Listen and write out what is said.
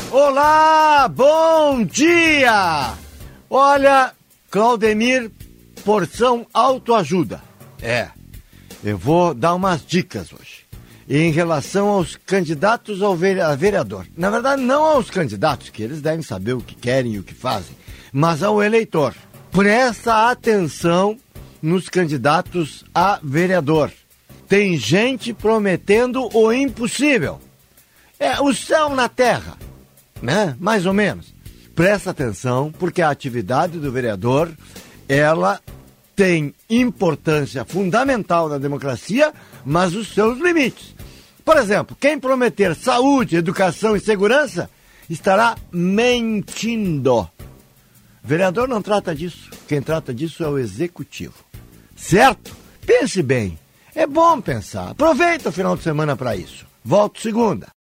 Olá, bom dia! Olha, Claudemir, porção autoajuda. Eu vou dar umas dicas hoje. Em relação aos candidatos a vereador. Na verdade, não aos candidatos, que eles devem saber o que querem e o que fazem, mas ao eleitor. Presta atenção nos candidatos a vereador. Tem gente prometendo o impossível. O céu na terra, né? Mais ou menos. Presta atenção, porque a atividade do vereador, ela tem importância fundamental na democracia, mas os seus limites. Por exemplo, quem prometer saúde, educação e segurança estará mentindo. O vereador não trata disso. Quem trata disso é o executivo. Certo? Pense bem. É bom pensar. Aproveita o final de semana para isso. Volto segunda.